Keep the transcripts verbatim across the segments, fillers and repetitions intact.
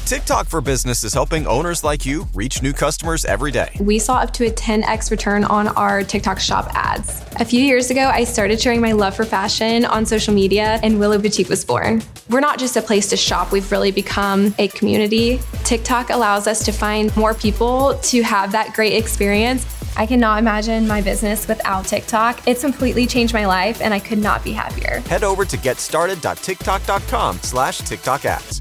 TikTok for Business is helping owners like you reach new customers every day. We saw up to a ten x return on our TikTok shop ads. A few years ago, I started sharing my love for fashion on social media, and Willow Boutique was born. We're not just a place to shop, we've really become a community. TikTok allows us to find more people to have that great experience. I cannot imagine my business without TikTok. It's completely changed my life, and I could not be happier. Head over to getstarted.tiktok.com slash TikTok ads.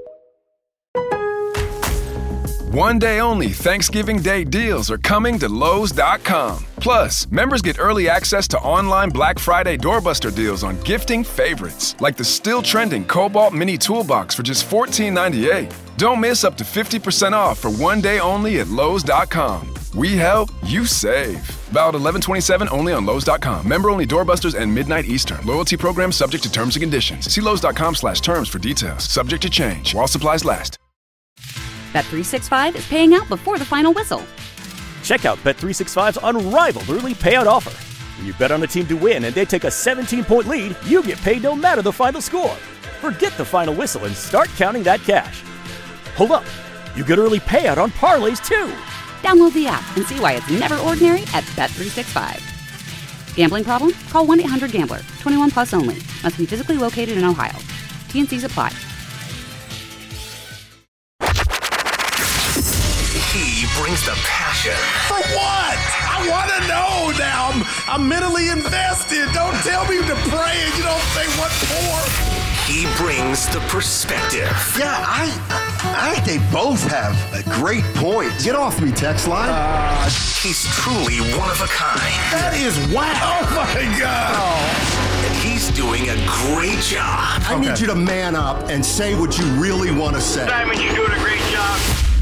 One day only Thanksgiving Day deals are coming to Lowe's dot com. Plus, members get early access to online Black Friday doorbuster deals on gifting favorites, like the still trending Cobalt Mini Toolbox for just fourteen ninety-eight. Don't miss up to fifty percent off for one day only at Lowe's dot com. We help, you save. Valid eleven twenty-seven only on Lowe's dot com. Member only doorbusters and midnight Eastern. Loyalty program subject to terms and conditions. See Lowe's dot com slash terms for details. Subject to change while supplies last. Bet three sixty-five is paying out before the final whistle. Check out Bet three sixty-five's unrivaled early payout offer. When you bet on a team to win and they take a seventeen-point lead, you get paid no matter the final score. Forget the final whistle and start counting that cash. Hold up. You get early payout on parlays, too. Download the app and see why it's never ordinary at Bet three sixty-five. Gambling problem? Call one eight hundred gambler. twenty-one plus only. Must be physically located in Ohio. T and Cs apply. He brings the passion. For what? I want to know now. I'm, I'm mentally invested. Don't tell me to pray and you don't say what for. He brings the perspective. Yeah, I I think they both have a great point. Get off me, text line. Uh, he's truly one of a kind. That is wow. Oh, my God. Oh. And he's doing a great job. I okay. need you to man up and say what you really want to say. Simon, you're doing a great job.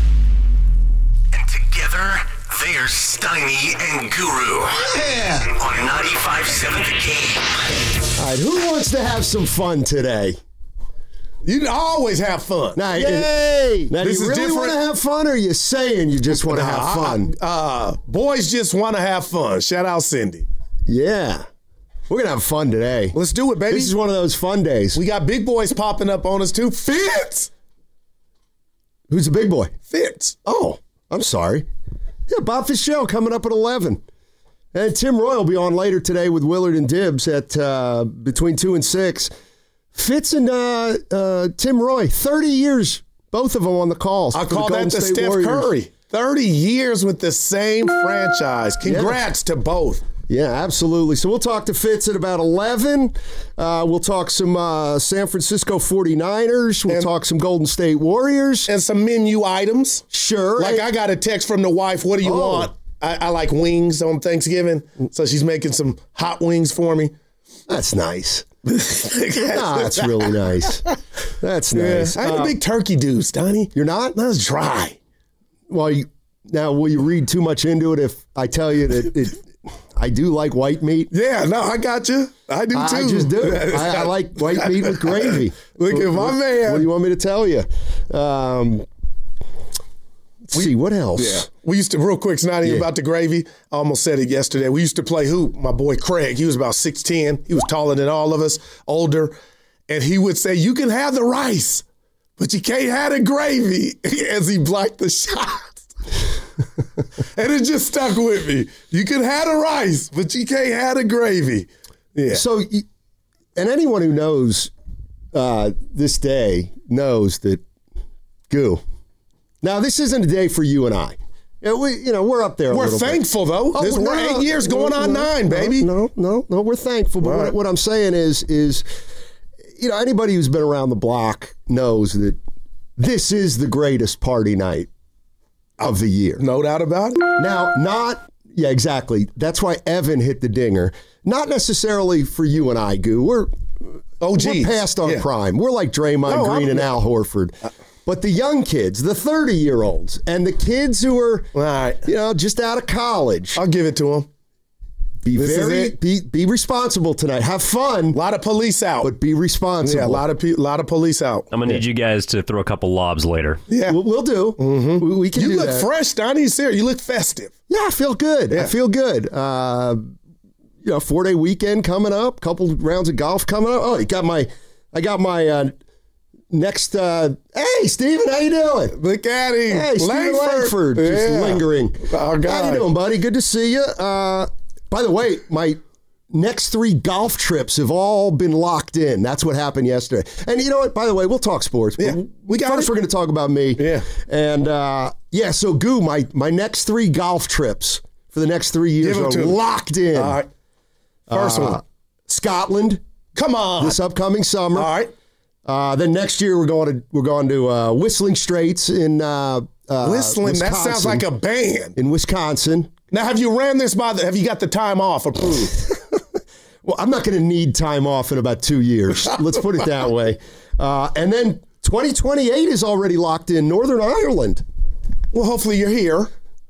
Together, they're Steiny and Guru. Yeah. On ninety-five point seven The Game. All right, who wants to have some fun today? You always have fun. Now, Yay! Now, this do you is really different. want to have fun, or are you saying you just want to have fun? Uh, boys just want to have fun. Shout out Cindy. Yeah. We're going to have fun today. Let's do it, baby. This is one of those fun days. We got big boys popping up on us, too. Fitz! Who's the big boy? Fitz. Oh, I'm sorry. Yeah, Bob Fischel coming up at eleven. And Tim Roy will be on later today with Willard and Dibbs at uh, between two and six. Fitz and uh, uh, Tim Roy, thirty years, both of them on the calls. I call the that the State Steph Warriors. Curry. thirty years with the same franchise. Congrats yeah. to both. Yeah, absolutely. So we'll talk to Fitz at about eleven. Uh, we'll talk some uh, San Francisco forty-niners. We'll and, talk some Golden State Warriors. And some menu items. Sure. Like I got a text from the wife, what do you oh. want? I, I like wings on Thanksgiving. So she's making some hot wings for me. That's nice. ah, that's really nice. That's nice. Yeah, I ain't uh, a big turkey dude, Donnie. You're not? That's dry. Well, you, now, will you read too much into it if I tell you that it, I do like white meat? Yeah, no, I got you. I do, too. I just do. I, I like white meat with gravy. Look at my what, man. What do you want me to tell you? Um, let's we, see, what else? Yeah. We used to, real quick, Snotty, yeah. about the gravy. I almost said it yesterday. We used to play hoop. My boy Craig, he was about six ten. He was taller than all of us, older. And he would say, you can have the rice, but you can't have the gravy, as he blocked the shots. And it just stuck with me. You can have the rice, but you can't have the gravy. Yeah. So, and anyone who knows uh, this day knows that, goo. Now, this isn't a day for you and I. Yeah, we, you know, we're up there a we're little thankful, bit. though. Oh, this, no, we're eight years no, going no, on no, nine, baby. No, no, no, we're thankful. But right. what, what I'm saying is, is, you know, anybody who's been around the block knows that this is the greatest party night of the year. No doubt about it. Now, not, yeah, exactly. That's why Evan hit the dinger. Not necessarily for you and I, Goo. We're, oh, we're past our yeah. prime. We're like Draymond no, Green I'm, and Al Horford. Uh, But the young kids, the thirty-year-olds, and the kids who are, right. you know, just out of college. I'll give it to them. Be this very, be be responsible tonight. Have fun. A lot of police out, but be responsible. Yeah, a lot of pe- lot of police out. I'm gonna yeah. need you guys to throw a couple lobs later. Yeah, we'll, we'll do. Mm-hmm. We, we can. You do look that. fresh, Donnie. Serious. You look festive. Yeah, I feel good. Yeah. I feel good. Uh, you know, four day weekend coming up. Couple rounds of golf coming up. Oh, you got my. I got my. Uh, next, uh, hey, Steven, how you doing? Look at him. Hey, Steven Langford, Yeah. just lingering. Our guy. How you doing, buddy? Good to see you. Uh, by the way, my next three golf trips have all been locked in. That's what happened yesterday. And you know what? By the way, we'll talk sports. But Yeah, we got first, it. we're going to talk about me. Yeah. And, uh, yeah, so, Goo, my, my next three golf trips for the next three years Give 'em are to me. locked in. All right. First Uh, one. Scotland. Come on. This upcoming summer. All right. Uh, then next year we're going to we're going to uh, Whistling Straits in uh, uh, Whistling, that Wisconsin. sounds like a band. In Wisconsin. Now, have you ran this by the, have you got the time off approved? Well, I'm not going to need time off in about two years. Let's put it that way. Uh, and then twenty twenty-eight is already locked in, Northern Ireland. Well, hopefully you're here.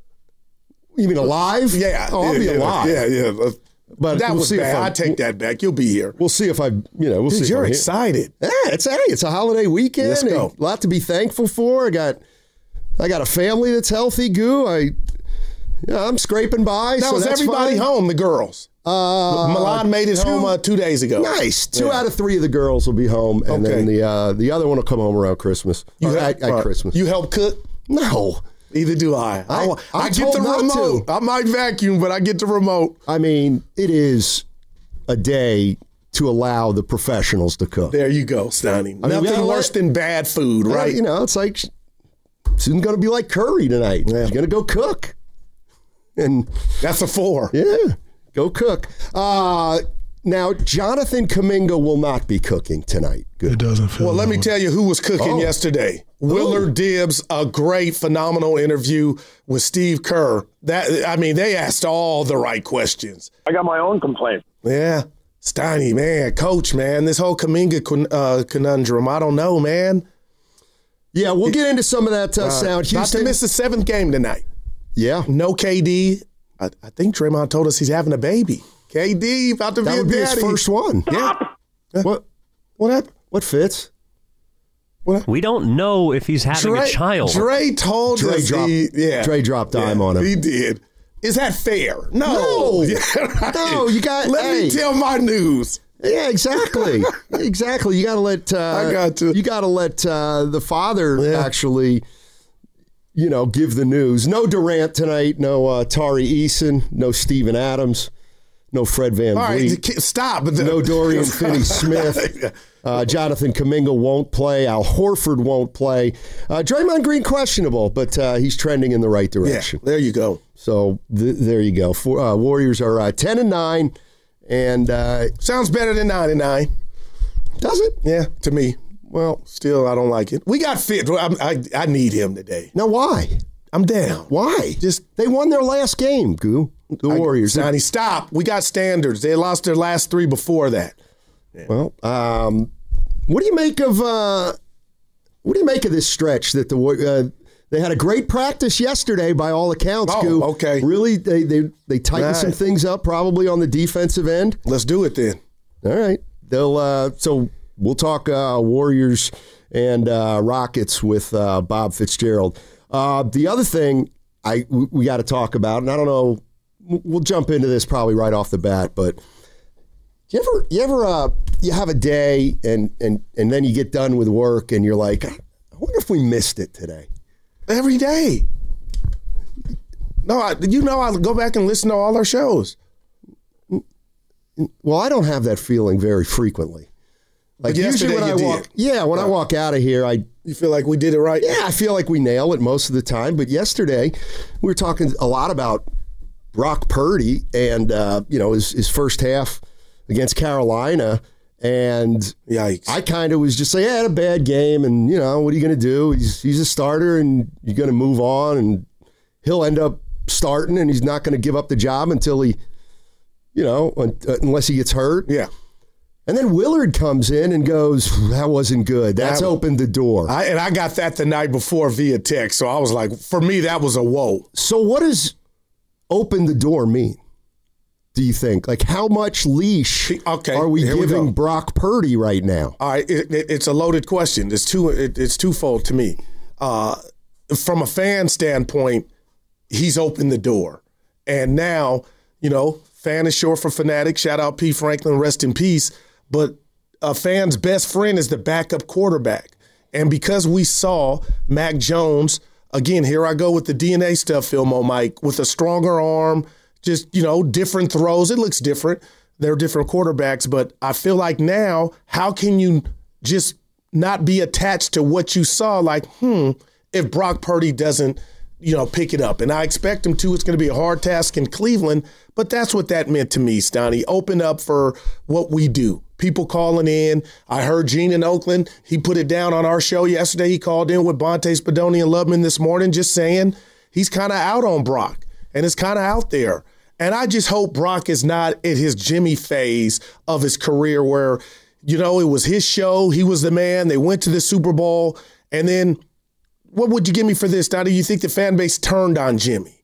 You mean alive? Yeah. Oh, I'll yeah, be yeah, alive. Yeah, yeah. But that we'll was see bad. if I I'm- take that back. You'll be here. We'll see if I, you know, we'll Dude, see if you're I'm here. excited. Yeah, it's hey, it's a holiday weekend. Let's go. A lot to be thankful for. I got, I got a family that's healthy. Goo, I, yeah, I'm scraping by. Now, so is that's everybody fine. home? The girls. Uh, Milan made it two- home uh, two days ago. Nice. Two Yeah. out of three of the girls will be home, and Okay. then the uh, the other one will come home around Christmas. You Or help, at, at uh, Christmas. You help cook? No. Either do I. I- I, I, I'm get told the not remote. to. I might vacuum, but I get the remote. I mean, it is a day to allow the professionals to cook. There you go, Stoney. I mean, we Nothing gotta worse let- than bad food, Uh, right? You know, it's like soon going to be like Curry tonight. Yeah. He's going to go cook, and That's a four. yeah, go cook. Uh, now, Jonathan Kuminga will not be cooking tonight. Good. It doesn't feel Well, let me that way. tell you who was cooking Oh. yesterday. Willard Dibbs, a great, phenomenal interview with Steve Kerr. That I mean, they asked all the right questions. I got my own complaint. Yeah. Steiny, man, coach, man, this whole Kuminga con- uh, conundrum, I don't know, man. Yeah, we'll get into some of that uh, Uh, sound. about to Houston, miss the seventh game tonight. yeah, No K D. I, I think Draymond told us he's having a baby. K D about to that be a would be his daddy. first one. Yeah. What? What happened? What fits? We don't know if he's having Dre, a child. Dre told Dre us dropped- he, yeah. Dre dropped dime Yeah, on him. He did. Is that fair? No. No. Yeah, right. No, you got- Let hey. me tell my news. Yeah, exactly. exactly. You got to let. Uh, I got to. You got to let uh, the father Yeah. actually, you know, give the news. No Durant tonight. No uh, Tari Eason. No Steven Adams. No Fred Van All right, Vliet. k- stop. No Dorian Finney-Smith. Uh, Jonathan Kuminga won't play. Al Horford won't play. Uh, Draymond Green questionable, but uh, he's trending in the right Yeah, direction. there you go. So th- there you go. For, uh, Warriors are uh, ten and nine, and uh, Sounds better than ninety-nine. does it? Yeah, to me. Well, still, I don't like it. We got fit. I, I, I need him today. Now why? I'm down. Why? Just They won their last game, Goo. The Warriors. Sonny, stop. We got standards. They lost their last three before that. Well, um, what do you make of uh, what do you make of this stretch that the War- uh, they had a great practice yesterday by all accounts, Oh, Goo. okay. Really, they they they tightened Right. some things up probably on the defensive end. Let's do it then. All right. They'll uh, so we'll talk uh, Warriors and uh, Rockets with uh, Bob Fitzgerald. Uh, the other thing I we, we got to talk about, and I don't know, we'll jump into this probably right off the bat, but you ever you ever uh, you have a day and and and then you get done with work and you're like, I wonder if we missed it today. Every day. No, I, you know I go back and listen to all our shows. Well, I don't have that feeling very frequently. Like But usually when yesterday I you walk, did. yeah, when I Right. walk out of here, I You feel like we did it right? Yeah, I feel like we nail it most of the time. But yesterday, we were talking a lot about Brock Purdy and, uh, you know, his, his first half against Carolina. And Yikes. I kind of was just saying, yeah, had a bad game. And, you know, what are you going to do? He's, he's a starter and you're going to move on. And he'll end up starting and he's not going to give up the job until he, you know, un- unless he gets hurt. Yeah. And then Willard comes in and goes, that wasn't good. That's That- opened the door. I, and I got that the night before via text. So I was like, for me, that was a whoa. So what does open the door mean, do you think? Like how much leash Okay, are we here we giving go. Brock Purdy right now? All right, it, it, it's a loaded question. It's two. It, it's twofold to me. Uh, from a fan standpoint, he's opened the door, and now you know, fan is short for fanatic. Shout out P. Franklin, rest in peace. But a fan's best friend is the backup quarterback, And because we saw Mac Jones, again, here I go with the D N A stuff, Filmo Mike, with a stronger arm, just, you know, different throws. It looks different. They're different quarterbacks. But I feel like now, how can you just not be attached to what you saw? Like, hmm, if Brock Purdy doesn't, you know, pick it up. And I expect him to. It's going to be a hard task in Cleveland. But that's what that meant to me, Stoney. Open up for what we do. People calling in. I heard Gene in Oakland. He put it down on our show yesterday. He called in with Bonte Spadoni and Lubman this morning just saying he's kind of out on Brock. And it's kind of out there. And I just hope Brock is not at his Jimmy phase of his career where, you know, it was his show. He was the man. They went to the Super Bowl. And then what would you give me for this? Now, do you think the fan base turned on Jimmy?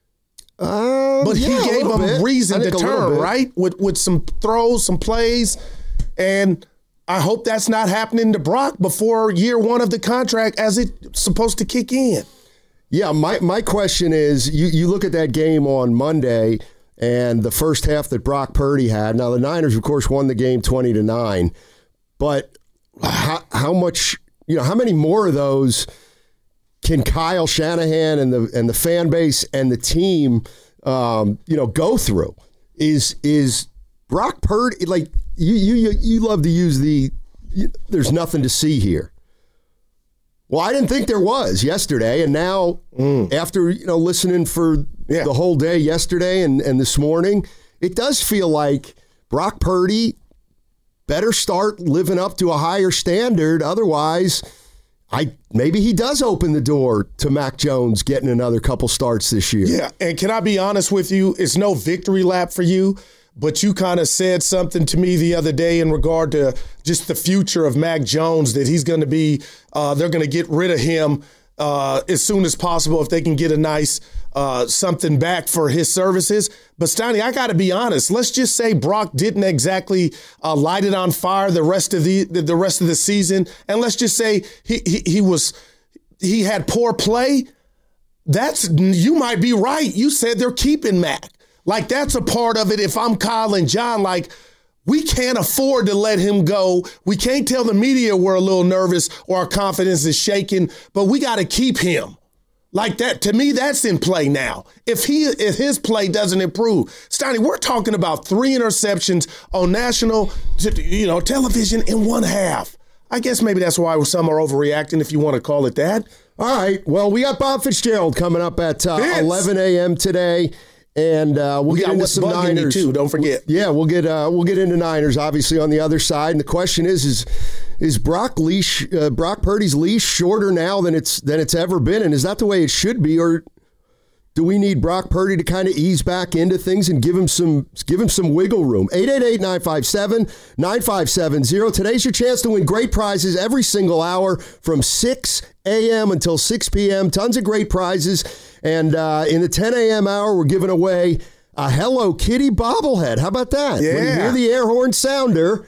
Uh, but yeah, he gave them bit. reason to turn, right? With with some throws, some plays. And I hope that's not happening to Brock before year one of the contract as it's supposed to kick in. Yeah, my, my question is, you, you look at that game on Monday and the first half that Brock Purdy had. Now, the Niners, of course, won the game twenty to nine. But how, how much, you know, how many more of those can Kyle Shanahan and the and the fan base and the team, um, you know, go through? Is is Brock Purdy, like, you you you love to use the, you, there's nothing to see here. Well, I didn't think there was yesterday, and now mm. after, you know, listening for yeah. the whole day yesterday and, and this morning, it does feel like Brock Purdy better start living up to a higher standard. Otherwise, I maybe he does open the door to Mac Jones getting another couple starts this year. Yeah, and can I be honest with you? It's no victory lap for you, but you kind of said something to me the other day in regard to just the future of Mac Jones, that he's going to be, uh, they're going to get rid of him uh, as soon as possible if they can get a nice uh, something back for his services. But, Stoney, I got to be honest. Let's just say Brock didn't exactly uh, light it on fire the rest of the the rest of the season, and let's just say he he, he was he had poor play. That's you might be right. You said they're keeping Mac. Like, that's a part of it. If I'm Kyle and John, like, we can't afford to let him go. We can't tell the media we're a little nervous or our confidence is shaking, but we got to keep him. Like, that, to me, that's in play now. If he, if his play doesn't improve, Stoney, we're talking about three interceptions on national, you know, television in one half. I guess maybe that's why some are overreacting, if you want to call it that. All right. Well, we got Bob Fitzgerald coming up at uh, eleven a.m. today. And uh, we'll we get into some Niners too. Don't forget. Yeah, we'll get uh, we'll get into Niners obviously on the other side. And the question is: is is Brock leash uh, Brock Purdy's leash shorter now than it's than it's ever been? And is that the way it should be, or do we need Brock Purdy to kind of ease back into things and give him some give him some wiggle room? eight eight eight, nine five seven, nine five seven zero. Today's your chance to win great prizes every single hour from six a.m. until six p.m. Tons of great prizes. And uh, in the ten a.m. hour, we're giving away a Hello Kitty bobblehead. How about that? Yeah. When you hear the air horn sounder,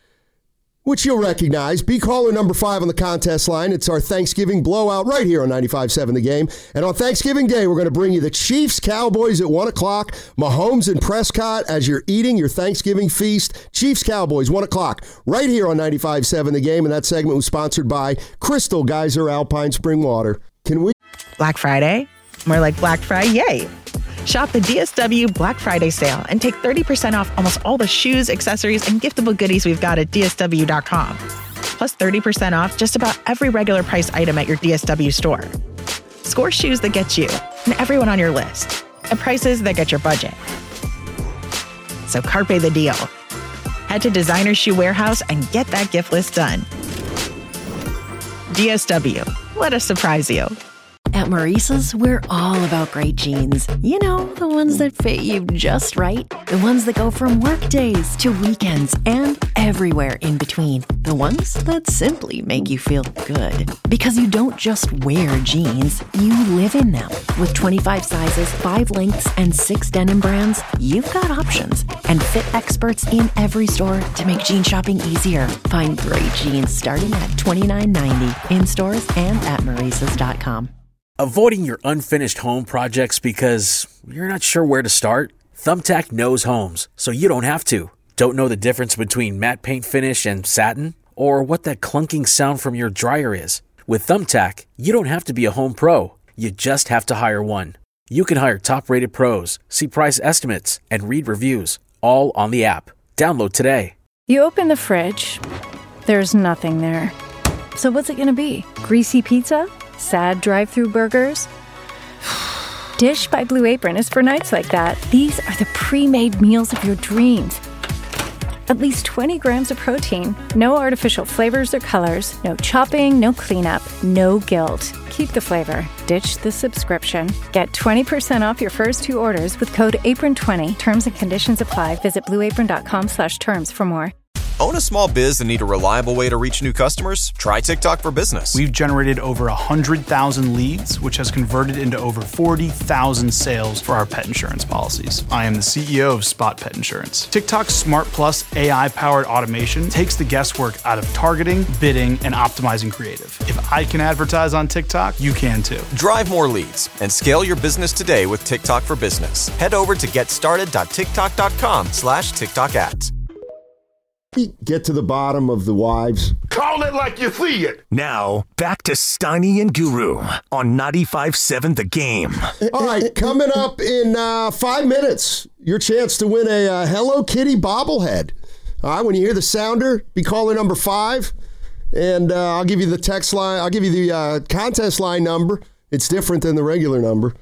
which you'll recognize, be caller number five on the contest line. It's our Thanksgiving blowout right here on ninety-five point seven The Game. And on Thanksgiving Day, we're going to bring you the Chiefs Cowboys at one o'clock. Mahomes and Prescott as you're eating your Thanksgiving feast. Chiefs Cowboys, one o'clock, right here on ninety-five point seven The Game. And that segment was sponsored by Crystal Geyser Alpine Spring Water. Can we? Black Friday? More like Black Friday. Shop the D S W Black Friday sale and take thirty percent off almost all the shoes, accessories, and giftable goodies we've got at D S W dot com. Plus thirty percent off just about every regular price item at your D S W store. Score shoes that get you and everyone on your list at prices that get your budget. So carpe the deal. Head to Designer Shoe Warehouse and get that gift list done. D S W. Let us surprise you. At Maurice's, we're all about great jeans. You know, the ones that fit you just right. The ones that go from work days to weekends and everywhere in between. The ones that simply make you feel good. Because you don't just wear jeans, you live in them. With twenty-five sizes, five lengths, and six denim brands, you've got options. And fit experts in every store to make jean shopping easier. Find great jeans starting at twenty-nine ninety in stores and at Maurice's dot com. Avoiding your unfinished home projects because you're not sure where to start? Thumbtack knows homes, so you don't have to. Don't know the difference between matte paint finish and satin? or what that clunking sound from your dryer is. With Thumbtack, you don't have to be a home pro. You just have to hire one. You can hire top-rated pros, see price estimates, and read reviews, all on the app. Download today. You open the fridge. There's nothing there. So what's it going to be? Greasy pizza? Sad drive-thru burgers? Dish by Blue Apron is for nights like that. These are the pre-made meals of your dreams. At least twenty grams of protein, no artificial flavors or colors, no chopping, no cleanup, no guilt. Keep the flavor. Ditch the subscription. Get twenty percent off your first two orders with code apron twenty. Terms and conditions apply. Visit blueapron.com slash terms for more. Own a small biz and need a reliable way to reach new customers? Try TikTok for Business. We've generated over one hundred thousand leads, which has converted into over forty thousand sales for our pet insurance policies. I am the C E O of Spot Pet Insurance. TikTok's Smart Plus A I-powered automation takes the guesswork out of targeting, bidding, and optimizing creative. If I can advertise on TikTok, you can too. Drive more leads and scale your business today with TikTok for Business. Head over to getstarted.tiktok.com slash TikTok ads. Get to the bottom of the wives. Call it like you see it. Now, back to Steiny and Guru on ninety-five point seven The Game. All right, coming up in uh, five minutes, your chance to win a uh, Hello Kitty bobblehead. All right, when you hear the sounder, be caller number five, and uh, I'll give you the text line. I'll give you the uh, contest line number. It's different than the regular number.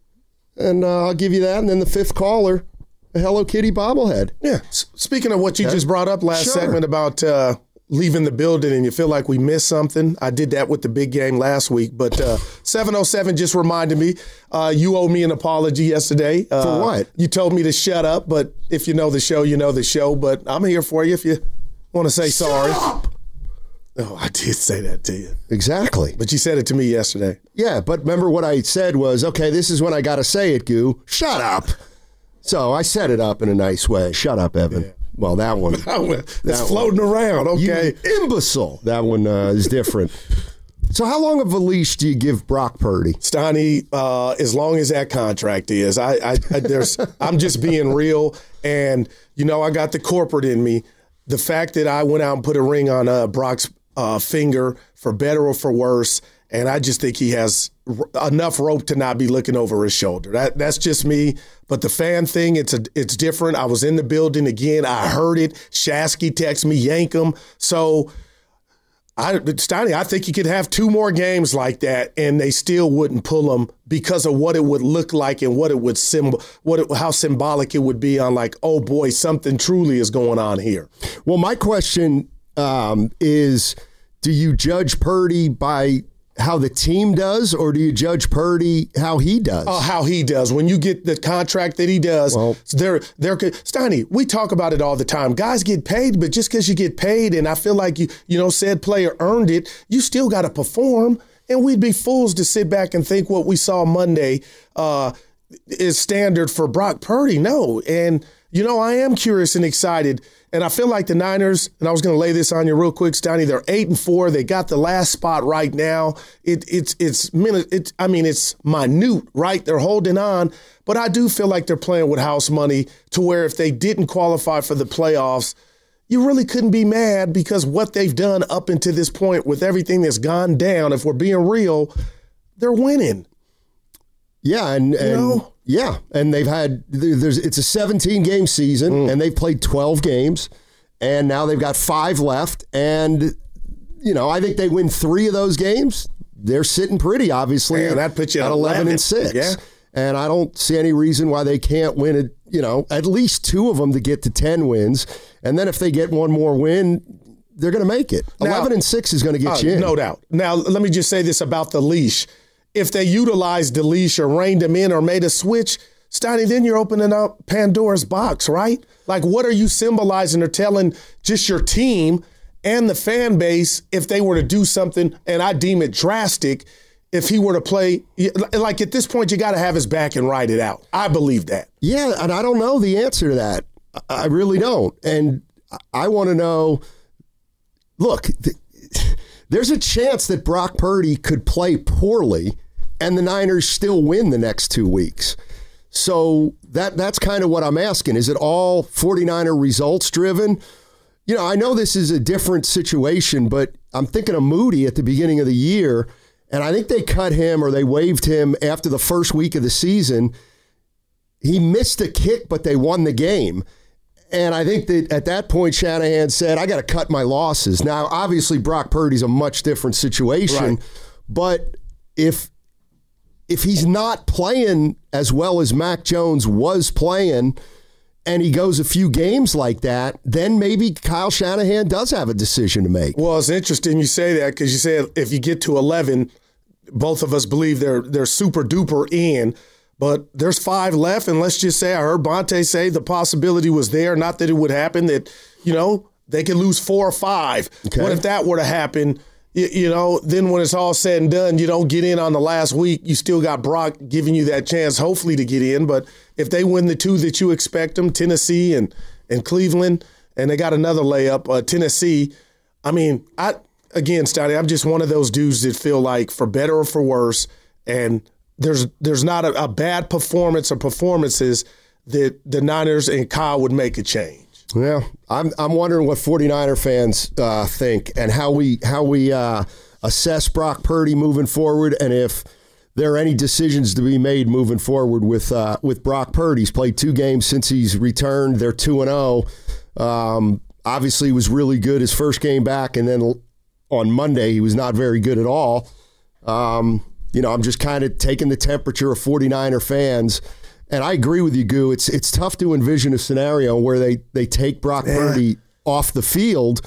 And uh, I'll give you that, and then the fifth caller, a Hello Kitty bobblehead. Yeah. S- speaking of what you yeah. just brought up last sure. segment about uh, leaving the building and you feel like we missed something, I did that with the big game last week. But uh, seven oh seven just reminded me, uh, you owe me an apology yesterday. Uh, For what? You told me to shut up, but if you know the show, you know the show. But I'm here for you if you want to say shut sorry. Up! Oh, I did say that to you. Exactly. But you said it to me yesterday. Yeah, but remember what I said was, okay, this is when I got to say it, Goo. Shut up. So I set it up in a nice way. Shut up, Evan. Yeah. Well, that one. that one it's floating one. around, okay. You imbecile. That one uh, is different. So how long of a leash do you give Brock Purdy? Stoney, uh, as long as that contract is. I, I, I there's I'm just being real. And, you know, I got the corporate in me. The fact that I went out and put a ring on uh, Brock's uh, finger, for better or for worse, and I just think he has r- enough rope to not be looking over his shoulder. That That's just me. But the fan thing, it's a, it's different. I was in the building again. I heard it. Shasky texted me, yank him. So, I, Steiny, I think you could have two more games like that, and they still wouldn't pull him because of what it would look like and what it would symbol, what it, how symbolic it would be on like, oh boy, something truly is going on here. Well, my question um, is, do you judge Purdy by how the team does, or do you judge Purdy how he does? Oh, how he does. When you get the contract that he does, well, they're, they're, Steiny, we talk about it all the time. Guys get paid, but just because you get paid, and I feel like, you, you know, said player earned it, you still got to perform. And we'd be fools to sit back and think what we saw Monday uh, is standard for Brock Purdy. No. And, you know, I am curious and excited. And I feel like the Niners, and I was going to lay this on you real quick, Steiny, they're eight and four. They got the last spot right now. It, it's, it's, it's, I mean, it's minute, right? They're holding on. But I do feel like they're playing with house money to where if they didn't qualify for the playoffs, you really couldn't be mad because what they've done up until this point with everything that's gone down, if we're being real, they're winning. Yeah, and, and you know? yeah, and they've had there's it's a seventeen game season, mm. and they've played twelve games, and now they've got five left, and you know I think they win three of those games. They're sitting pretty, obviously. Man, that puts you at eleven and six. Yeah, and I don't see any reason why they can't win it. You know, at least two of them to get to ten wins, and then if they get one more win, they're going to make it. Now, eleven and six is going to get uh, you in, no doubt. Now, let me just say this about the leash. If they utilized the leash or reined him in or made a switch, Steiny, then you're opening up Pandora's box, right? Like, what are you symbolizing or telling just your team and the fan base if they were to do something, and I deem it drastic, if he were to play, like at this point, you got to have his back and ride it out. I believe that. Yeah, and I don't know the answer to that. I really don't. And I want to know, look, th- there's a chance that Brock Purdy could play poorly and the Niners still win the next two weeks. So that that's kind of what I'm asking. Is it all 49er results driven? you know, I know this is a different situation, but I'm thinking of Moody at the beginning of the year, and I think they cut him or they waived him after the first week of the season. He missed a kick, but they won the game. And I think that at that point, Shanahan said, I got to cut my losses. Now, obviously, Brock Purdy's a much different situation, right. But if if he's not playing as well as Mac Jones was playing and he goes a few games like that, then maybe Kyle Shanahan does have a decision to make. Well, it's interesting you say that because you said if you get to eleven, both of us believe they're they're super duper in. But there's five left, and let's just say I heard Bonte say the possibility was there, not that it would happen, that, you know, they could lose four or five. Okay. What if that were to happen? You, you know, then when it's all said and done, you don't get in on the last week. You still got Brock giving you that chance, hopefully, to get in. But if they win the two that you expect them, Tennessee and, and Cleveland, and they got another layup, uh, Tennessee, I mean, I again, Stoney, I'm just one of those dudes that feel like for better or for worse, and There's there's not a, a bad performance or performances that the Niners and Kyle would make a change. Yeah, I'm I'm wondering what 49er fans uh, think and how we how we uh, assess Brock Purdy moving forward, and if there are any decisions to be made moving forward with uh, with Brock Purdy. He's played two games since he's returned. They're two and zero. Um, obviously, he was really good his first game back, and then on Monday he was not very good at all. Um, You know, I'm just kind of taking the temperature of 49er fans. And I agree with you, Goo. It's it's tough to envision a scenario where they, they take Brock yeah. Purdy off the field.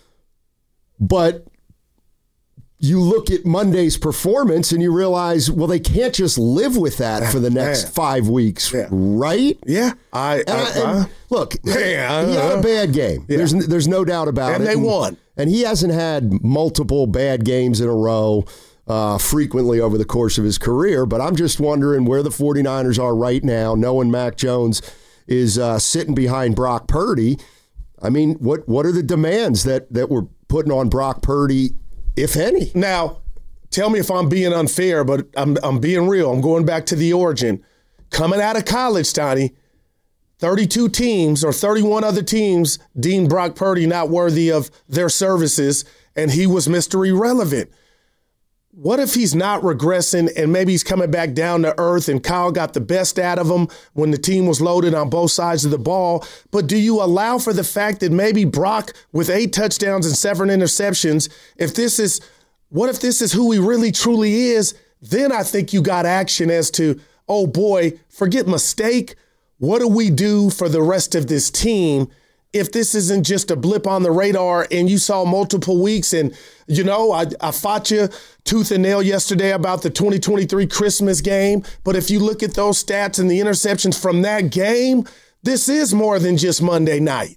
But you look at Monday's performance and you realize, well, they can't just live with that for the next yeah. five weeks, yeah. right? Yeah. I, and I, I and uh, Look, yeah, he had a bad game. Yeah. There's there's no doubt about and it. They and they won. And he hasn't had multiple bad games in a row. Uh, frequently over the course of his career, but I'm just wondering where the 49ers are right now, knowing Mac Jones is uh, sitting behind Brock Purdy. I mean, what what are the demands that, that we're putting on Brock Purdy, if any? Now, tell me if I'm being unfair, but I'm I'm being real. I'm going back to the origin. Coming out of college, Stoney, thirty-two teams or thirty-one other teams deemed Brock Purdy not worthy of their services, and he was Mister Irrelevant. What if he's not regressing and maybe he's coming back down to earth and Kyle got the best out of him when the team was loaded on both sides of the ball? But do you allow for the fact that maybe Brock with eight touchdowns and seven interceptions, if this is, what if this is who he really truly is? Then I think you got action as to, oh boy, forget mistake. What do we do for the rest of this team if this isn't just a blip on the radar and you saw multiple weeks? And, you know, I, I fought you tooth and nail yesterday about the twenty twenty-three Christmas game. But if you look at those stats and the interceptions from that game, this is more than just Monday night.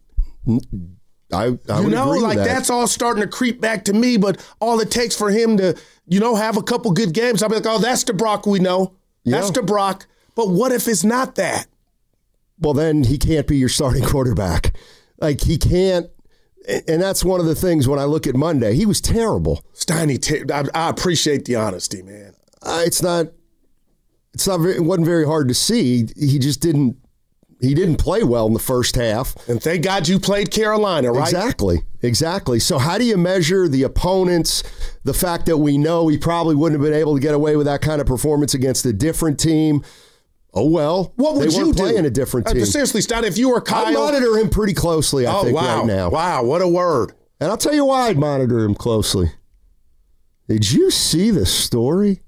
I, I you know, agree like with that. That's all starting to creep back to me. But all it takes for him to, you know, have a couple good games, I'll be like, oh, that's the Brock we know. That's yeah. the Brock. But what if it's not that? Well, then he can't be your starting quarterback. Like, he can't. And that's one of the things when I look at Monday. He was terrible. Steiny, I, I appreciate the honesty, man. Uh, it's not. It's not. Very, it wasn't very hard to see. He just didn't. He didn't play well in the first half. And thank God you played Carolina, right? Exactly. Exactly. So how do you measure the opponents? The fact that we know he probably wouldn't have been able to get away with that kind of performance against a different team. Oh, well, what would they you weren't do? playing a different team. Uh, seriously, Stott, if you were Kyle. I monitor him pretty closely, I oh, think, wow. right now. Wow, what a word. And I'll tell you why I'd monitor him closely. Did you see the story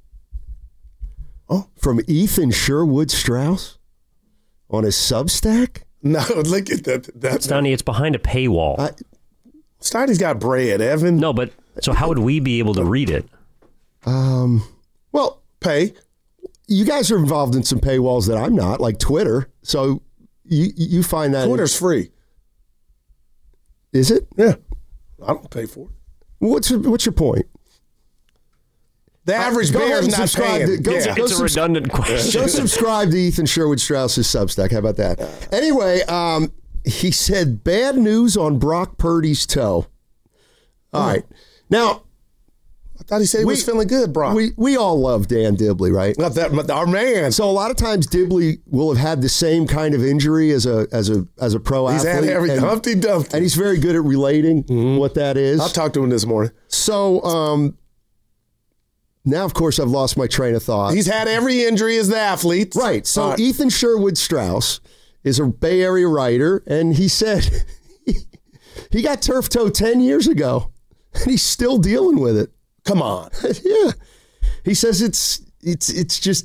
oh. from Ethan Sherwood Strauss on his Substack? No, look at that. That's Stoney, it's behind a paywall. I, Stoney's got bread, Evan. No, but so how would we be able to read it? Um, well, pay. You guys are involved in some paywalls that I'm not, like Twitter. So you you find that Twitter's free. Is it? Yeah, I don't pay for it. What's your, what's your point? The average uh, bear's not paying. To, go, yeah. go it's a subs- redundant question. Go subscribe to Ethan Sherwood Strauss's Substack. How about that? Anyway, um, he said bad news on Brock Purdy's toe. All oh. right, now. I thought he said he we, was feeling good, Brock. We we all love Dan Dibley, right? Not that our man. So a lot of times Dibley will have had the same kind of injury as a as a as a pro he's athlete. He's had every and, Humpty Dumpty, and he's very good at relating mm-hmm. what that is. I'll talk to him this morning. So um, now, of course, I've lost my train of thought. He's had every injury as the athlete, right? So right. Ethan Sherwood Strauss is a Bay Area writer, and he said he got turf toe ten years ago, and he's still dealing with it. Come on. Yeah. He says it's it's it's just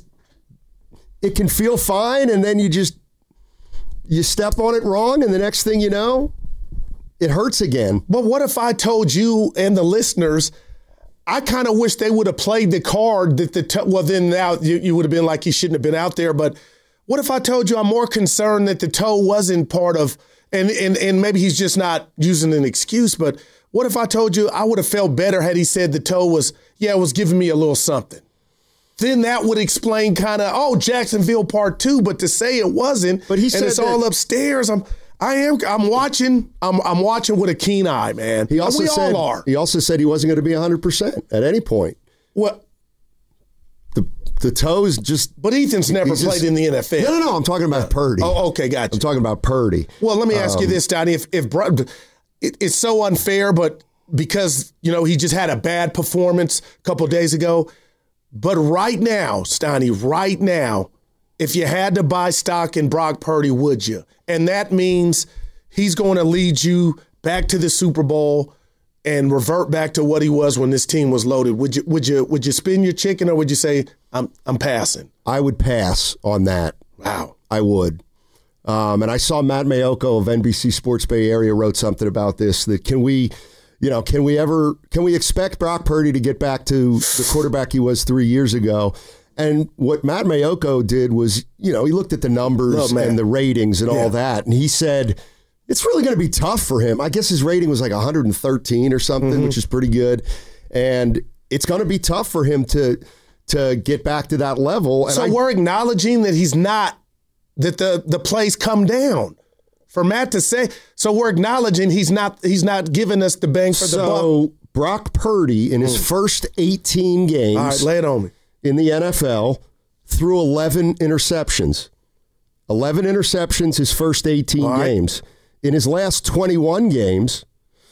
it can feel fine, and then you just you step on it wrong, and the next thing you know, it hurts again. But what if I told you and the listeners, I kind of wish they would have played the card that the t- well then now you, you would have been like he shouldn't have been out there. But what if I told you I'm more concerned that the toe wasn't part of and and and maybe he's just not using an excuse, but what if I told you I would have felt better had he said the toe was, yeah, it was giving me a little something? Then that would explain kind of, oh, Jacksonville part two, but to say it wasn't, but he and said it's that, all upstairs. I'm, I am, I'm watching, I'm, I'm watching with a keen eye, man. He also we said, all are. He also said he wasn't going to be one hundred percent at any point. What? The the toes just. But Ethan's never played just, in the N F L. No, no, no. I'm talking about Purdy. Oh, okay, gotcha. I'm talking about Purdy. Well, let me ask um, you this, Donnie. If if it, it's so unfair, but because you know he just had a bad performance a couple days ago. But right now, Stoney, right now, if you had to buy stock in Brock Purdy, would you? And that means he's going to lead you back to the Super Bowl and revert back to what he was when this team was loaded. Would you would you would you spin your chicken, or would you say I'm I'm passing? I would pass on that. Wow, I would. Um, and I saw Matt Mayoko of N B C Sports Bay Area wrote something about this. That can we. You know, can we ever, can we expect Brock Purdy to get back to the quarterback he was three years ago? And what Matt Mayoko did was, you know, he looked at the numbers oh, and the ratings and yeah. all that, and he said, it's really going to be tough for him. I guess his rating was like one hundred thirteen or something, mm-hmm. which is pretty good. And it's going to be tough for him to to get back to that level. And so I, we're acknowledging that he's not, that the, the plays come down. For Matt to say, so we're acknowledging he's not he's not giving us the bang for the buck. So Brock Purdy in his mm. first eighteen games, all right, lay it on me, in the N F L, threw eleven interceptions. eleven interceptions his first eighteen right. games. In his last twenty-one games,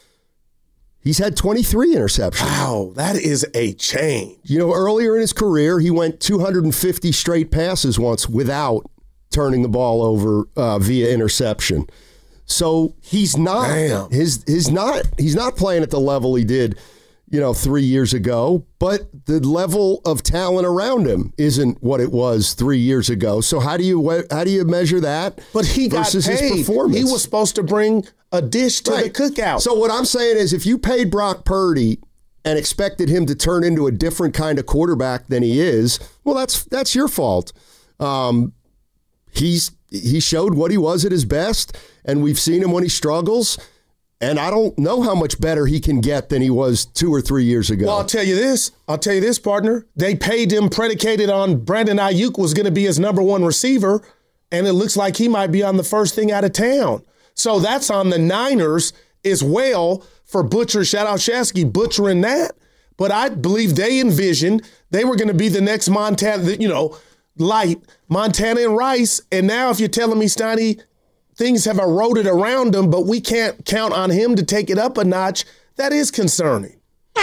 he's had twenty-three interceptions. Wow, that is a change. You know, earlier in his career, he went two hundred fifty straight passes once without turning the ball over uh, via interception. So he's not Damn. his his not he's not playing at the level he did, you know, three years ago, but the level of talent around him isn't what it was three years ago. So how do you how do you measure that? But he versus got paid. His performance? He was supposed to bring a dish to right. the cookout. So what I'm saying is, if you paid Brock Purdy and expected him to turn into a different kind of quarterback than he is, well, that's that's your fault. Um, He's he showed what he was at his best, and we've seen him when he struggles. And I don't know how much better he can get than he was two or three years ago. Well, I'll tell you this. I'll tell you this, partner. They paid him predicated on Brandon Ayuk was going to be his number one receiver, and it looks like he might be on the first thing out of town. So that's on the Niners as well for Butcher. Shout out Shasky, butchering that. But I believe they envisioned they were going to be the next Montana, you know, light Montana and Rice. And now if you're telling me, Stoney, things have eroded around him, but we can't count on him to take it up a notch, that is concerning.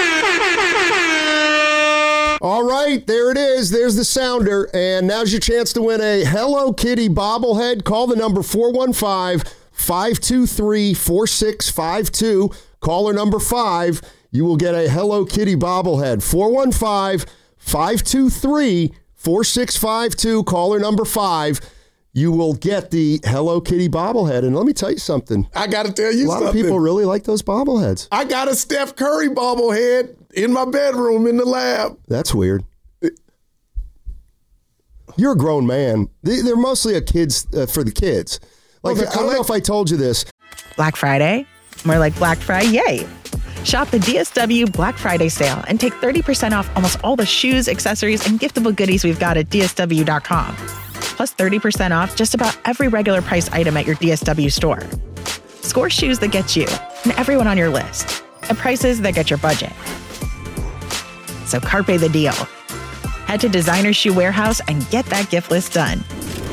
All right, there it is. There's the sounder. And now's your chance to win a Hello Kitty bobblehead. Call the number four one five, five two three, four six five two. Caller number five, you will get a Hello Kitty bobblehead. four one five, five two three, four six five two. Caller number five, you will get the Hello Kitty bobblehead. And let me tell you something. I got to tell you something. A lot something. of people really like those bobbleheads. I got a Steph Curry bobblehead in my bedroom in the lab. That's weird. You're a grown man. They're mostly a kids uh, for the kids. Like, well, I don't know if I told you this. Black Friday? More like Black Friday. Shop the D S W Black Friday sale and take thirty percent off almost all the shoes, accessories, and giftable goodies we've got at D S W dot com. Plus thirty percent off just about every regular price item at your D S W store. Score shoes that get you and everyone on your list at prices that get your budget. So carpe the deal. Head to Designer Shoe Warehouse and get that gift list done.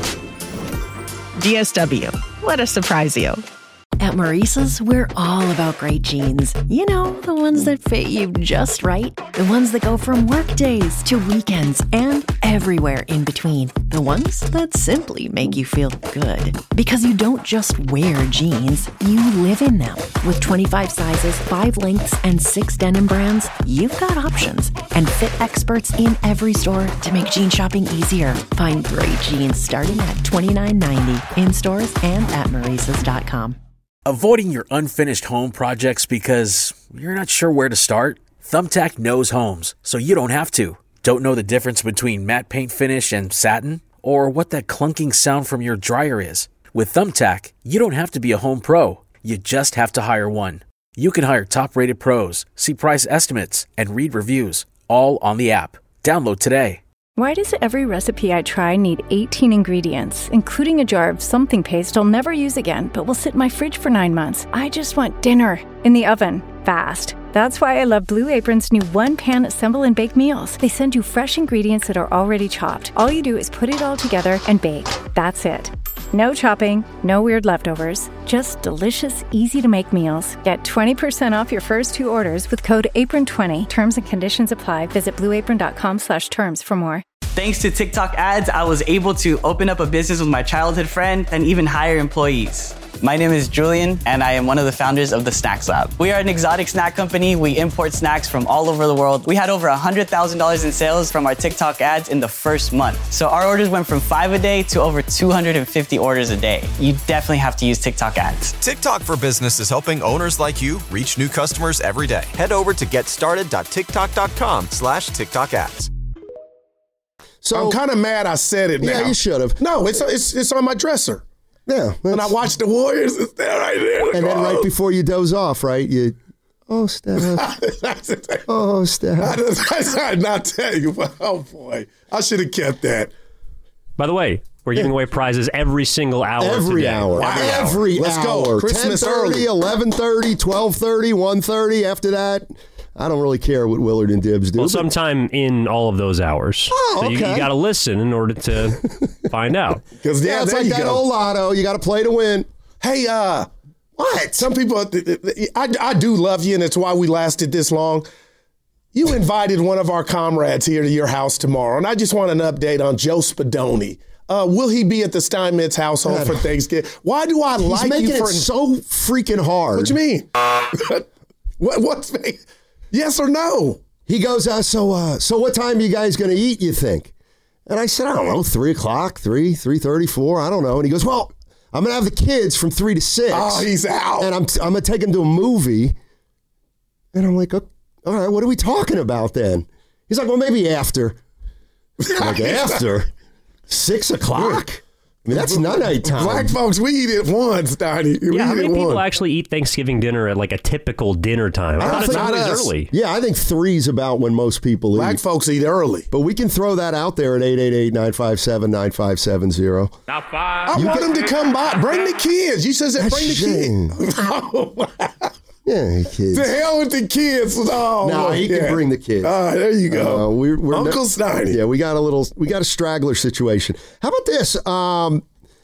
D S W, let us surprise you. At Maurice's, we're all about great jeans. You know, the ones that fit you just right. The ones that go from work days to weekends and everywhere in between. The ones that simply make you feel good. Because you don't just wear jeans, you live in them. With twenty-five sizes, five lengths, and six denim brands, you've got options. And fit experts in every store to make jean shopping easier. Find great jeans starting at twenty-nine ninety in stores and at Maurices dot com. Avoiding your unfinished home projects because you're not sure where to start? Thumbtack knows homes, so you don't have to. Don't know the difference between matte paint finish and satin? Or what that clunking sound from your dryer is? With Thumbtack, you don't have to be a home pro. You just have to hire one. You can hire top-rated pros, see price estimates, and read reviews, all on the app. Download today. Why does every recipe I try need eighteen ingredients, including a jar of something paste I'll never use again, but will sit in my fridge for nine months? I just want dinner in the oven, fast. That's why I love Blue Apron's new one-pan assemble and bake meals. They send you fresh ingredients that are already chopped. All you do is put it all together and bake. That's it. No chopping, no weird leftovers, just delicious, easy-to-make meals. Get twenty percent off your first two orders with code apron twenty. Terms and conditions apply. Visit blueapron.com slash terms for more. Thanks to TikTok ads, I was able to open up a business with my childhood friend and even hire employees. My name is Julian, and I am one of the founders of the Snacks Lab. We are an exotic snack company. We import snacks from all over the world. We had over one hundred thousand dollars in sales from our TikTok ads in the first month. So our orders went from five a day to over two hundred fifty orders a day. You definitely have to use TikTok ads. TikTok for Business is helping owners like you reach new customers every day. Head over to getstarted.tiktok.com slash TikTok ads. So I'm kind of mad I said it now. Yeah, you should have. No, it's it's it's on my dresser. Yeah. When I watch the Warriors, it's there right there. And then right before you doze off, right, you, oh, Steph. oh, Steph. I, I did not tell you, but oh, boy. I should have kept that. By the way, we're giving away prizes every single hour Every today. hour. Wow. Every Let's hour. go. Christmas ten thirty, early. eleven thirty, twelve thirty, one thirty. After that, I don't really care what Willard and Dibbs do. Well, sometime in all of those hours. Oh, so you, okay. you got to listen in order to find out. Because yeah, yeah, it's there like you that go. old lotto. You got to play to win. Hey, uh, what? Some people, I, I do love you, and it's why we lasted this long. You invited one of our comrades here to your house tomorrow, and I just want an update on Joe Spadoni. Uh, will he be at the Steinmetz household God. for Thanksgiving? Why do I He's like making you for it so freaking hard. What you mean? what? What's yes or no? He goes, uh, so, uh, so what time are you guys going to eat? You think? And I said, I don't know, three o'clock, three, three thirty, four. I don't know. And he goes, well, I'm going to have the kids from three to six. Oh, he's out. And I'm I'm going to take them to a movie. And I'm like, oh, all right, what are we talking about then? He's like, well, maybe after. I'm like, after six o'clock. I mean, that's not night time. Black folks, we eat at one, Steiny. We Yeah, how eat many at people one. actually eat Thanksgiving dinner at like a typical dinner time? I, I thought it's think always us. early. Yeah, I think three's about when most people Black eat. folks eat early. But we can throw that out there at eight eight eight, nine five seven, nine five seven zero. I want them to come by. Bring the kids. You said That's bring the shame. kids. Oh, Yeah, kids. the hell with the kids. Oh, No, he yeah. can bring the kids. All right, there you go. Uh, we're, we're Uncle Steiny. Yeah, we got a little, we got a straggler situation. How about this? Um,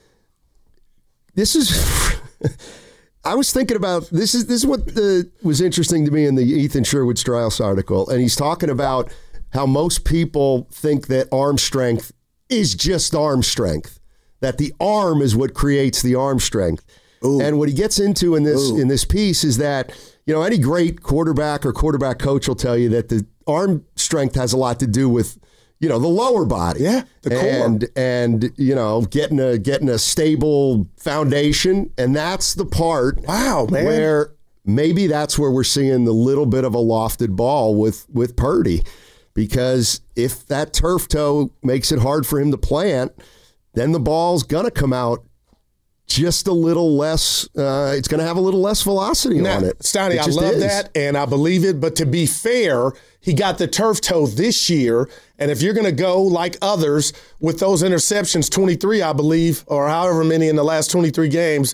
this is, I was thinking about this. Is this is what the, was interesting to me in the Ethan Sherwood Strauss article, and he's talking about how most people think that arm strength is just arm strength, that the arm is what creates the arm strength. Ooh. And what he gets into in this Ooh. in this piece is that, you know, any great quarterback or quarterback coach will tell you that the arm strength has a lot to do with, you know, the lower body. Yeah, the core. And, and you know, getting a getting a stable foundation. And that's the part wow, man. where maybe that's where we're seeing the little bit of a lofted ball with, with Purdy. Because if that turf toe makes it hard for him to plant, then the ball's going to come out just a little less, uh, it's going to have a little less velocity now, on it. Stoney, it I love is. that, and I believe it. But to be fair, he got the turf toe this year. And if you're going to go like others with those interceptions, twenty-three, I believe, or however many in the last twenty-three games,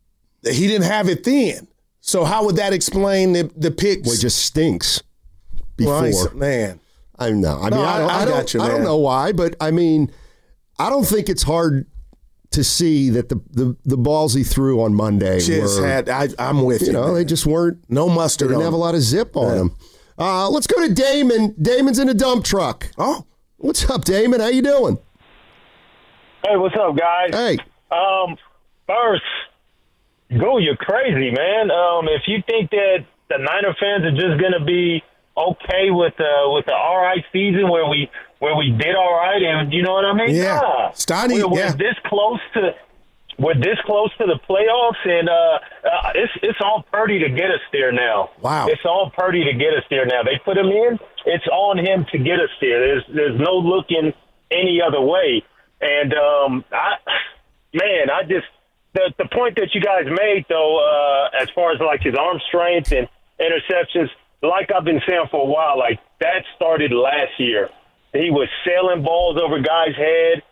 he didn't have it then. So how would that explain the, the picks? Well, it just stinks. before. Well, man. I know. I No, mean, I, don't, I- I I, don't, got you, I don't man. know why, but I mean, I don't think it's hard to see that the, the, the balls he threw on Monday Just were, had, I, I'm with you. you know, man. they just weren't, no mustard they didn't on have a them. lot of zip on Yeah. them. Uh, let's go to Damon. Damon's in a dump truck. Oh. What's up, Damon? How you doing? Hey, what's up, guys? Hey. Um, first, go, you're crazy, man. Um, if you think that the Niner fans are just gonna be okay with uh, with the all right season where we where we did all right, and you know what I mean? Yeah. Nah. Steiny, we're, we're yeah. this close to we're this close to the playoffs, and uh, uh, it's it's all Purdy to get us there now. Wow. It's all Purdy to get us there now. They put him in. It's on him to get us there. There's there's no looking any other way. And um, I, man, I just the the point that you guys made though, uh, as far as like his arm strength and interceptions, like I've been saying for a while, like that started last year. He was sailing balls over guys' head,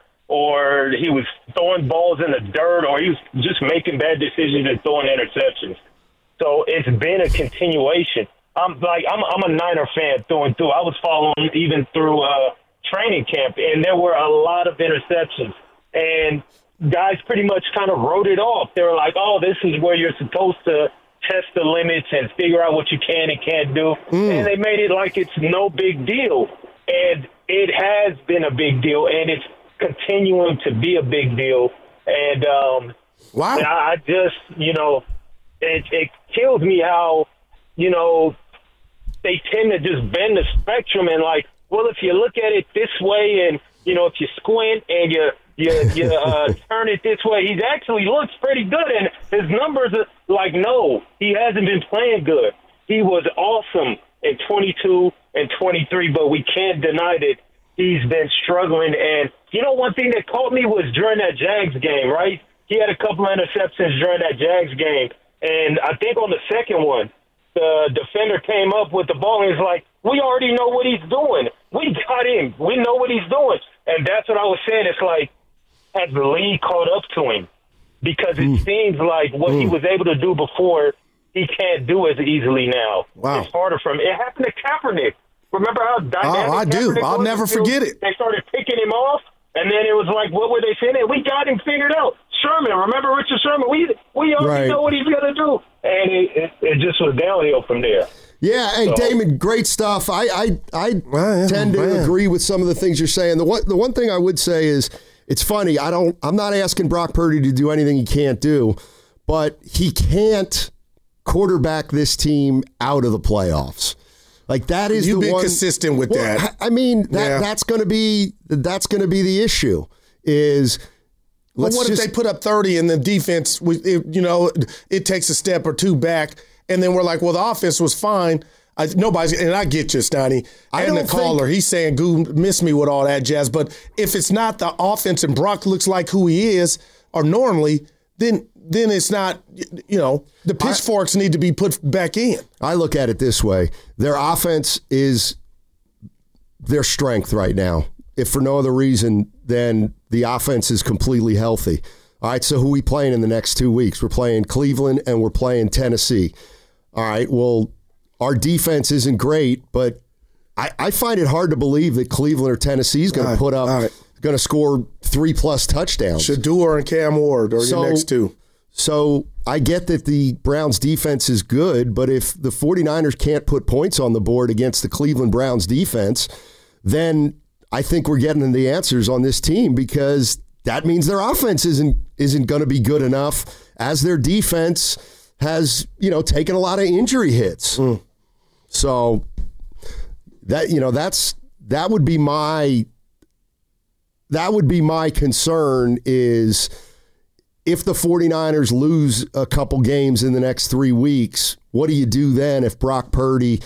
or he was throwing balls in the dirt, or he was just making bad decisions and throwing interceptions. So it's been a continuation. I'm like I'm I'm a Niner fan through and through. I was following even through uh, training camp, and there were a lot of interceptions, and guys pretty much kind of wrote it off. They were like, "Oh, this is where you're supposed to test the limits and figure out what you can and can't do," Mm. and they made it like it's no big deal, and it has been a big deal, and it's continuing to be a big deal. And um, wow, and I, I just you know, it it kills me how you know they tend to just bend the spectrum and like, well, if you look at it this way, and you know, if you squint and you you, you uh, turn it this way, he actually looks pretty good, and his numbers are like, no, he hasn't been playing good. He was awesome in twenty-two and twenty-three, but we can't deny that he's been struggling. And you know, one thing that caught me was during that Jags game, right? He had a couple of interceptions during that Jags game, and I think on the second one, the defender came up with the ball and was like, we already know what he's doing. We got him. We know what he's doing. And that's what I was saying. It's like, has the league caught up to him? Because it mm. seems like what mm. he was able to do before, he can't do as easily now. Wow. It's harder for him. It happened to Kaepernick. Remember how dynamic Oh, I do. Kaepernick I'll was never until forget it. They started picking him off, and then it was like, what were they saying? We got him figured out. Sherman, remember Richard Sherman? We we already Right. know what he's going to do. And it, it, it just was downhill from there. Yeah, hey So- Damon, great stuff. I I, I Well, yeah, tend to man. agree with some of the things you're saying. The one the one thing I would say is it's funny. I don't. I'm not asking Brock Purdy to do anything he can't do, but he can't quarterback this team out of the playoffs. Like that is You've the been one, consistent with Well, that. I mean that Yeah. that's going to be that's going to be the issue. Is But let's what just, if they put up thirty and the defense, we- it, you know, it takes a step or two back, and then we're like, well, the offense was fine. I, nobody's, and I get you, Steiny. I And the don't caller, think- he's saying, "Goo, miss me with all that jazz." But if it's not the offense and Brock looks like who he is, or normally, then then it's not. You know, the pitchforks need to be put back in. I look at it this way: their offense is their strength right now. If for no other reason than the offense is completely healthy. All right, so who are we playing in the next two weeks? We're playing Cleveland and we're playing Tennessee. All right, well, our defense isn't great, but I, I find it hard to believe that Cleveland or Tennessee is going All to right, put up, all right. going to score three plus touchdowns. Shador and Cam Ward are So- your next two. So I get that the Browns defense is good, but if the 49ers can't put points on the board against the Cleveland Browns defense, then I think we're getting the answers on this team, because that means their offense isn't isn't going to be good enough, as their defense has, you know, taken a lot of injury hits. Mm. So that, you know, that's that would be my that would be my concern, is if the 49ers lose a couple games in the next three weeks, what do you do then if Brock Purdy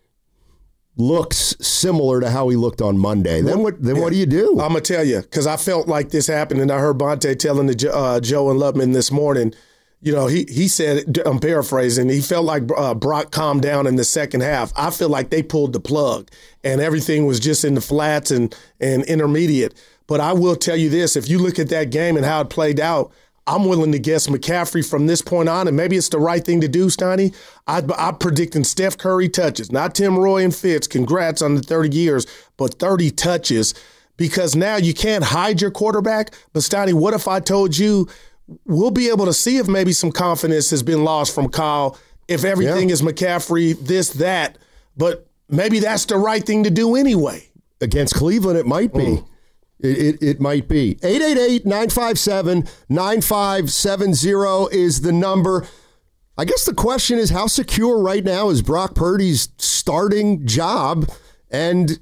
looks similar to how he looked on Monday? Then what Then what do you do? I'm going to tell you, because I felt like this happened, and I heard Bonte telling the, uh, Joe and Lubman this morning, you know, he, he said, I'm paraphrasing, he felt like uh, Brock calmed down in the second half. I feel like they pulled the plug, and everything was just in the flats and, and intermediate. But I will tell you this, if you look at that game and how it played out, I'm willing to guess McCaffrey from this point on, and maybe it's the right thing to do, Steiny. I, I'm predicting Steph Curry touches, not Tim Roy and Fitz. Congrats on the thirty years, but thirty touches, because now you can't hide your quarterback. But Steiny, what if I told you we'll be able to see if maybe some confidence has been lost from Kyle, if everything yeah. is McCaffrey, this, that, but maybe that's the right thing to do anyway. Against Cleveland, it might be. Mm. It, it it might be. eight eight eight, nine five seven, nine five seven zero is the number. I guess the question is, how secure right now is Brock Purdy's starting job? And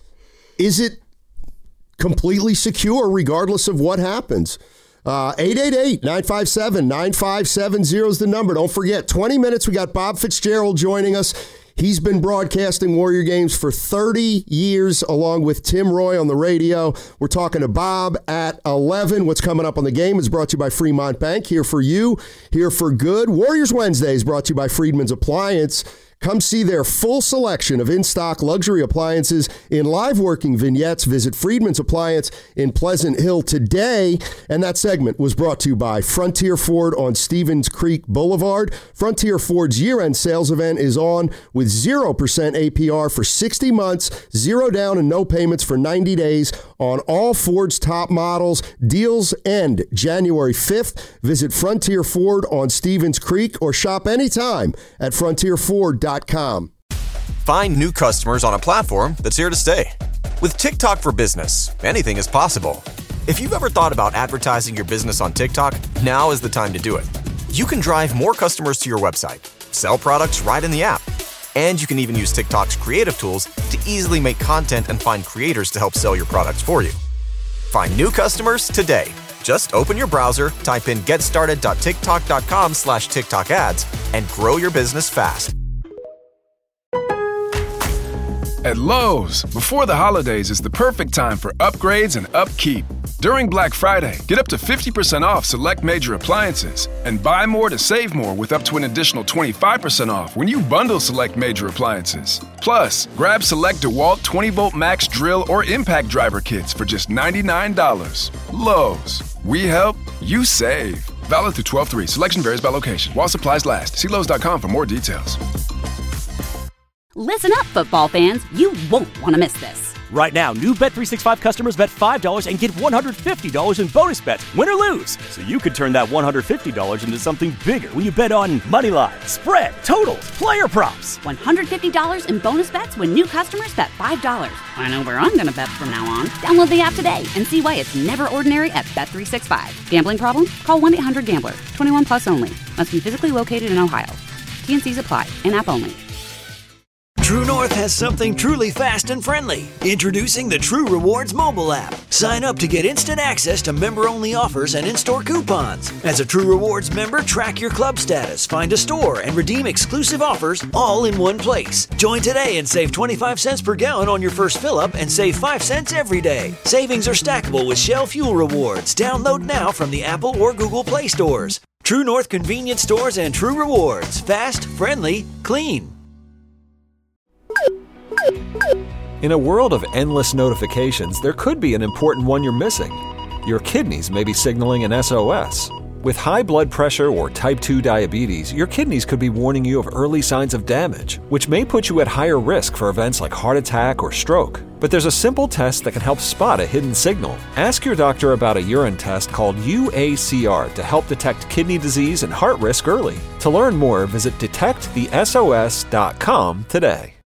is it completely secure regardless of what happens? Uh, eight eight eight, nine five seven, nine five seven zero is the number. Don't forget, twenty minutes, we got Bob Fitzgerald joining us. He's been broadcasting Warrior games for thirty years, along with Tim Roy on the radio. We're talking to Bob at eleven. What's coming up on the game is brought to you by Fremont Bank. Here for you, here for good. Warriors Wednesday is brought to you by Friedman's Appliance. Come see their full selection of in-stock luxury appliances in live working vignettes. Visit Friedman's Appliance in Pleasant Hill today. And that segment was brought to you by Frontier Ford on Stevens Creek Boulevard. Frontier Ford's year-end sales event is on with zero percent A P R for sixty months, zero down and no payments for ninety days on all Ford's top models. Deals end January fifth. Visit Frontier Ford on Stevens Creek or shop anytime at frontier ford dot com. Find new customers on a platform that's here to stay. With TikTok for Business, anything is possible. If you've ever thought about advertising your business on TikTok, now is the time to do it. You can drive more customers to your website, sell products right in the app, and you can even use TikTok's creative tools to easily make content and find creators to help sell your products for you. Find new customers today. Just open your browser, type in getstarted.tiktok.com slash TikTok ads, and grow your business fast. At Lowe's, before the holidays is the perfect time for upgrades and upkeep. During Black Friday, get up to fifty percent off select major appliances and buy more to save more with up to an additional twenty-five percent off when you bundle select major appliances. Plus, grab select DeWalt twenty volt max drill or impact driver kits for just ninety-nine dollars. Lowe's, we help, you save. Valid through twelve three. Selection varies by location. While supplies last. See Lowe's dot com for more details. Listen up, football fans. You won't want to miss this. Right now, new Bet three sixty-five customers bet five dollars and get one hundred fifty dollars in bonus bets, win or lose. So you could turn that one hundred fifty dollars into something bigger when you bet on money line, spread, totals, player props. one hundred fifty dollars in bonus bets when new customers bet five dollars. I know where I'm going to bet from now on. Download the app today and see why it's never ordinary at Bet three sixty-five. Gambling problem? Call one eight hundred gambler. twenty-one plus only. Must be physically located in Ohio. T and C's apply. In-app only. True North has something truly fast and friendly. Introducing the True Rewards mobile app. Sign up to get instant access to member-only offers and in-store coupons. As a True Rewards member, track your club status, find a store, and redeem exclusive offers all in one place. Join today and save twenty-five cents per gallon on your first fill-up and save five cents every day. Savings are stackable with Shell Fuel Rewards. Download now from the Apple or Google Play stores. True North convenience stores and True Rewards. Fast, friendly, clean. In a world of endless notifications, there could be an important one you're missing. Your kidneys may be signaling an S O S. With high blood pressure or type two diabetes, your kidneys could be warning you of early signs of damage, which may put you at higher risk for events like heart attack or stroke. But there's a simple test that can help spot a hidden signal. Ask your doctor about a urine test called U A C R to help detect kidney disease and heart risk early. To learn more, visit detect the S O S dot com today.